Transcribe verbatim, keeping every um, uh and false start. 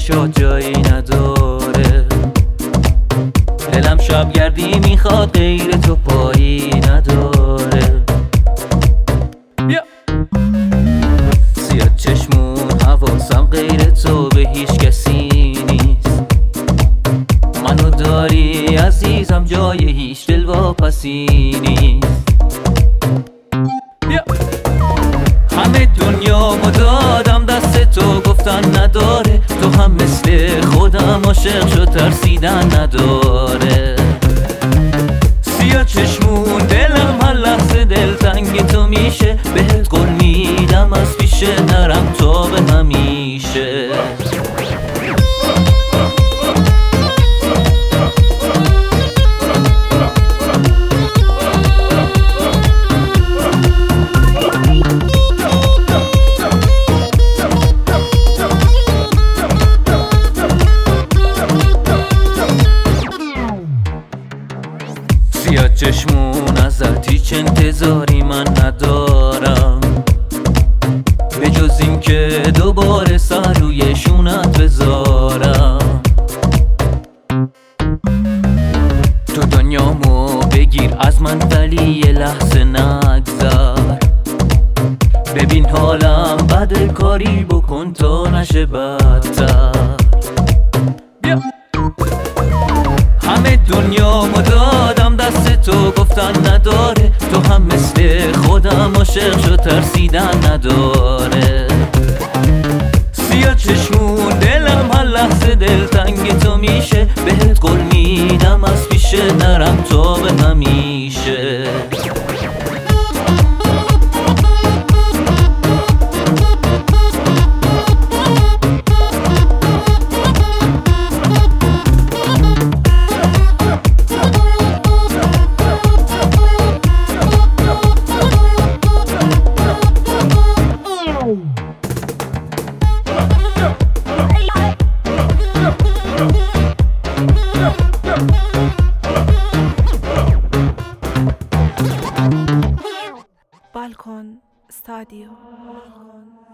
چشات جایی نداره. دلم شب گردی میخواد غیر تو پایی نداره. بیا سیاه چشمون حواسم غیر تو به هیچ کسی نیست. منو داری عزیزم جای هیچ دلواپسی نیست. بیا همه دنیامو دادم دست تو گفتن نداره. تو هم مثل خودم عاشق شد ترسیدن نداره. سیاه چشمون دلم هر لحظه دلتنگ تو میشه. بهت قول میدم از پیشه نرم تا به همیشه. سیاه چشمون ازت هیچ انتظاری من ندارم، به جز این که دوباره سر روی شونت بذارم. تو دنیامو بگیر از من ولی یه لحظه نگذر. ببین حالم بده کاری بکن تا نشه بدتر. بیا همه دنیامو دادم دست تو گفتن نداره. تو هم مثل خودم عاشق شد ترسیدن نداره. سیاه چشمون دلم هر لحظه دلتنگ تو میشه. بهت قول میدم از پیشه نرم تا به همیشه. بالکن استادیو.